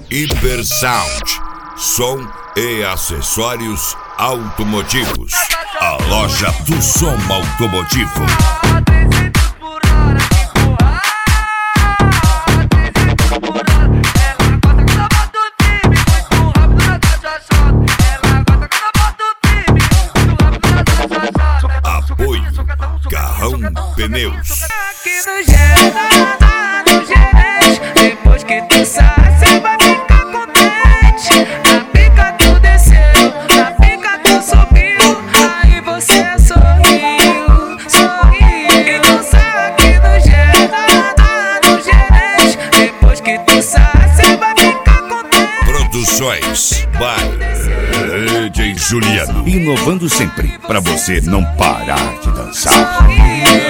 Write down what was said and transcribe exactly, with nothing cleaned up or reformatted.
Hipersound, som e acessórios automotivos. A loja do som automotivo. Apoio Carrão Pneus. Depois que tu sai, cê vai ficar contente. Na pica tu desceu, na pica tu subiu, aí você sorriu, sorriu. Então sai aqui no Gerada, no gerente. Depois que tu sai, cê vai ficar contente. Produções by D J Juliano. Inovando sempre, pra você não parar de dançar. Sorriu.